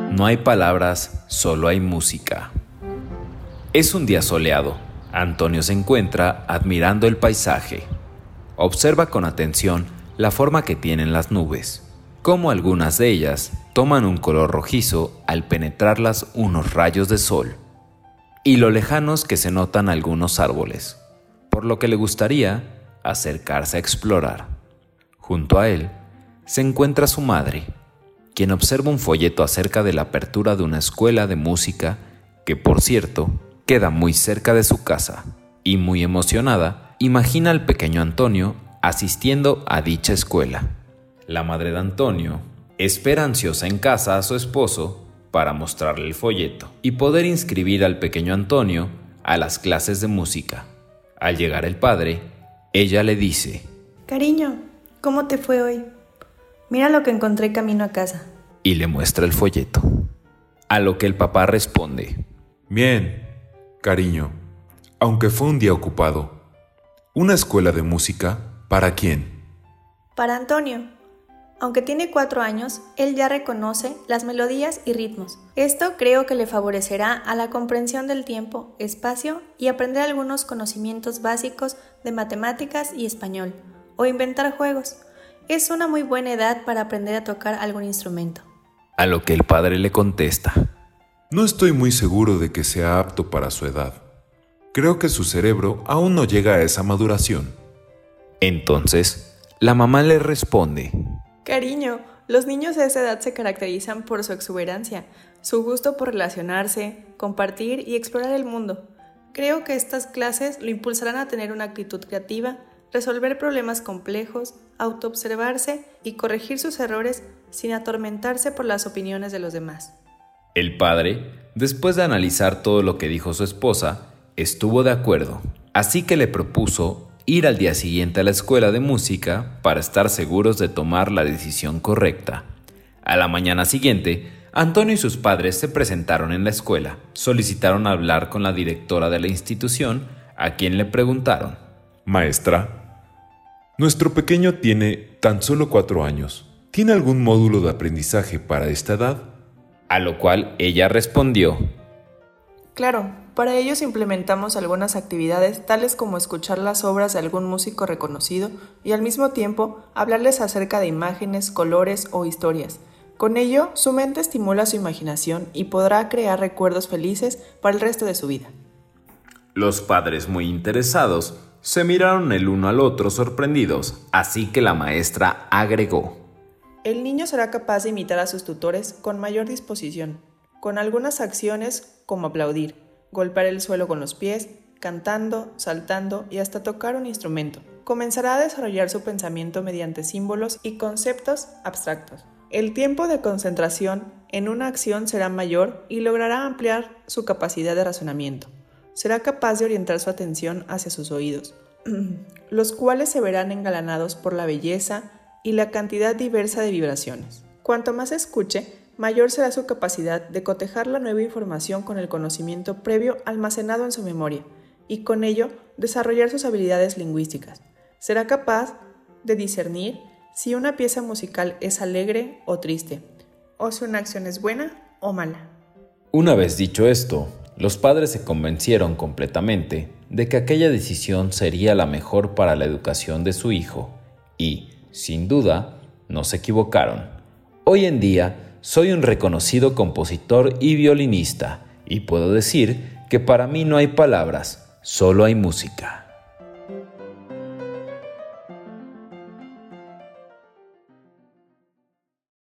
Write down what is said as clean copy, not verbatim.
No hay palabras, solo hay música. Es un día soleado. Antonio se encuentra admirando el paisaje. Observa con atención la forma que tienen las nubes, cómo algunas de ellas toman un color rojizo al penetrarlas unos rayos de sol, y lo lejanos que se notan algunos árboles, por lo que le gustaría acercarse a explorar. Junto a él se encuentra su madre, quien observa un folleto acerca de la apertura de una escuela de música que, por cierto, queda muy cerca de su casa, y muy emocionada, imagina al pequeño Antonio asistiendo a dicha escuela. La madre de Antonio espera ansiosa en casa a su esposo para mostrarle el folleto y poder inscribir al pequeño Antonio a las clases de música. Al llegar el padre, ella le dice: Cariño, ¿cómo te fue hoy? Mira lo que encontré camino a casa. Y le muestra el folleto. A lo que el papá responde: Bien, cariño, aunque fue un día ocupado. ¿Una escuela de música para quién? Para Antonio. Aunque tiene 4 años, él ya reconoce las melodías y ritmos. Esto creo que le favorecerá a la comprensión del tiempo, espacio y aprender algunos conocimientos básicos de matemáticas y español, o inventar juegos. Es una muy buena edad para aprender a tocar algún instrumento. A lo que el padre le contesta: No estoy muy seguro de que sea apto para su edad. Creo que su cerebro aún no llega a esa maduración. Entonces, la mamá le responde: Cariño, los niños de esa edad se caracterizan por su exuberancia, su gusto por relacionarse, compartir y explorar el mundo. Creo que estas clases lo impulsarán a tener una actitud creativa, resolver problemas complejos, autoobservarse y corregir sus errores sin atormentarse por las opiniones de los demás. El padre, después de analizar todo lo que dijo su esposa, estuvo de acuerdo, así que le propuso ir al día siguiente a la escuela de música para estar seguros de tomar la decisión correcta. A la mañana siguiente, Antonio y sus padres se presentaron en la escuela, solicitaron hablar con la directora de la institución, a quien le preguntaron: Maestra, nuestro pequeño tiene tan solo 4 años. ¿Tiene algún módulo de aprendizaje para esta edad? A lo cual ella respondió: Claro, para ellos implementamos algunas actividades tales como escuchar las obras de algún músico reconocido y al mismo tiempo hablarles acerca de imágenes, colores o historias. Con ello, su mente estimula su imaginación y podrá crear recuerdos felices para el resto de su vida. Los padres, muy interesados, se miraron el uno al otro sorprendidos, así que la maestra agregó: El niño será capaz de imitar a sus tutores con mayor disposición, con algunas acciones como aplaudir, golpear el suelo con los pies, cantando, saltando y hasta tocar un instrumento. Comenzará a desarrollar su pensamiento mediante símbolos y conceptos abstractos. El tiempo de concentración en una acción será mayor y logrará ampliar su capacidad de razonamiento. Será capaz de orientar su atención hacia sus oídos, los cuales se verán engalanados por la belleza y la cantidad diversa de vibraciones. Cuanto más escuche, mayor será su capacidad de cotejar la nueva información con el conocimiento previo almacenado en su memoria y con ello desarrollar sus habilidades lingüísticas. Será capaz de discernir si una pieza musical es alegre o triste, o si una acción es buena o mala. Una vez dicho esto, los padres se convencieron completamente de que aquella decisión sería la mejor para la educación de su hijo y, sin duda, no se equivocaron. Hoy en día soy un reconocido compositor y violinista y puedo decir que para mí no hay palabras, solo hay música.